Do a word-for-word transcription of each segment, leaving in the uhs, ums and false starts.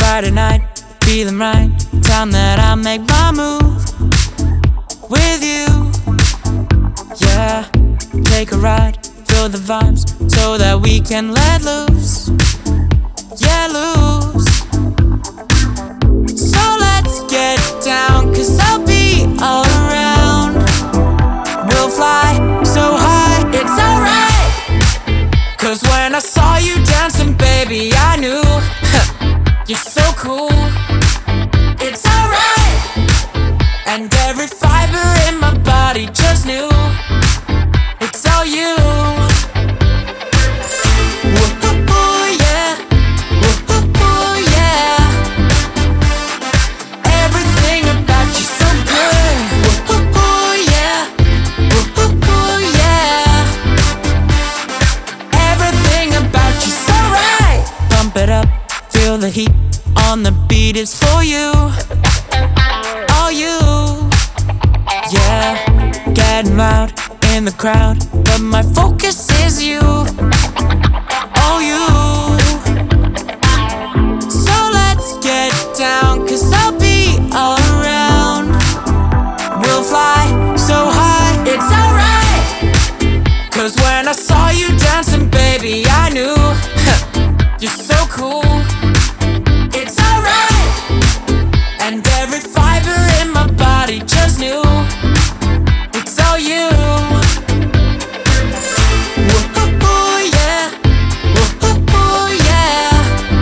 Friday night, feeling right, time that I make my move with you. Yeah, take a ride, feel the vibes, so that we can let loose. Yeah, loose. So let's get down, cause I'll be all around. We'll fly so high, it's alright. Cause when I saw you dancing, baby, I knew you're so cool. It's alright. And every fiber in my body just knew it's all you. Woo-hoo-hoo, yeah. Woo-hoo-hoo, yeah. Everything about you so good. Woo-hoo-hoo, yeah. Woo-hoo-hoo, yeah. Everything about you so right. Pump it up, feel the heat on the beat, is for you. All you. Yeah, getting loud in the crowd, but my focus is you. All you. So let's get down, cause I'll be all around. We'll fly so high, it's alright. Cause when I saw you dancing, baby, I knew you're so cool. It's alright. And every fiber in my body just knew it's all you. Woo-hoo-hoo, yeah. Woo-hoo-hoo, yeah.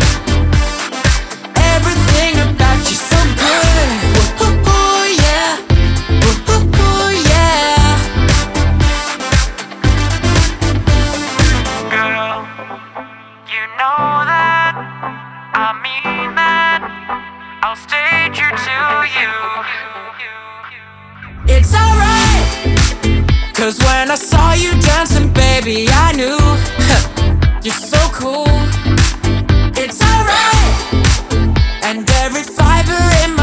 Everything about you so good. Woo-hoo-hoo, yeah. Woo-hoo-hoo, yeah. Girl, you know that I mean that. I'll stay true to you. It's alright. Cause when I saw you dancing, baby, I knew you're so cool. It's alright. And every fiber in